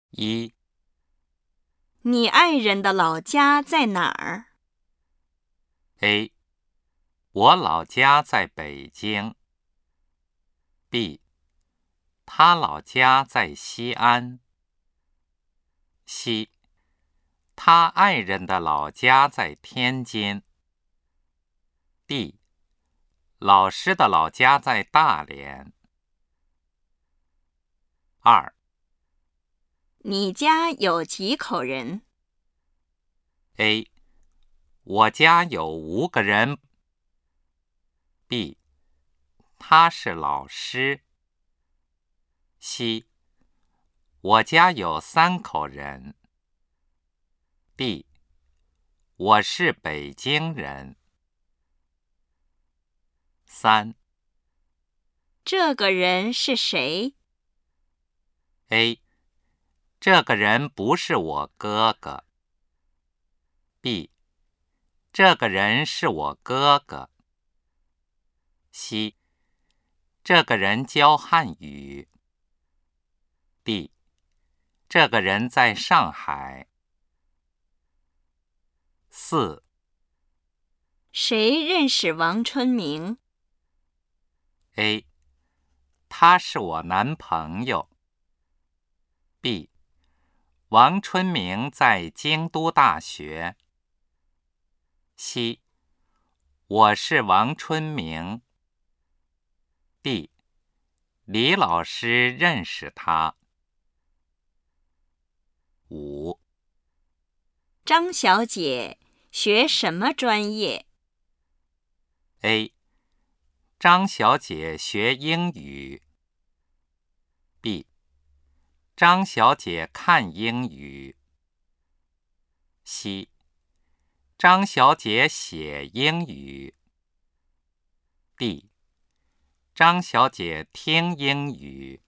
一、 你爱人的老家在哪儿？ A. 我老家在北京。B. 他老家在西安。C. 他爱人的老家在天津。D. 老师的老家在大连。2. 你家有几口人？ A. 我家有5个人。B. 他是老师。C. 我家有3口人。D. 我是北京人。3. 这个人是谁？ A. 这个人不是我哥哥。B. 这个人是我哥哥。C. 这个人教汉语。D. 这个人在上海。4. 谁认识王春明？ A. 他是我男朋友。B. 王春明在京都大学。C. 我是王春明。D. 李老师认识他。5. 张小姐学什么专业？ A. 张小姐学英语。B. 张小姐看英语。C. 张小姐写英语。D. 张小姐听英语。